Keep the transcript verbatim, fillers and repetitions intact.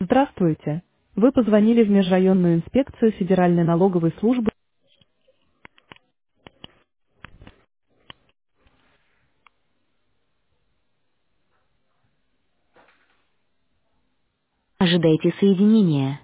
Здравствуйте. Вы позвонили в Межрайонную инспекцию Федеральной налоговой службы. Ожидайте соединения.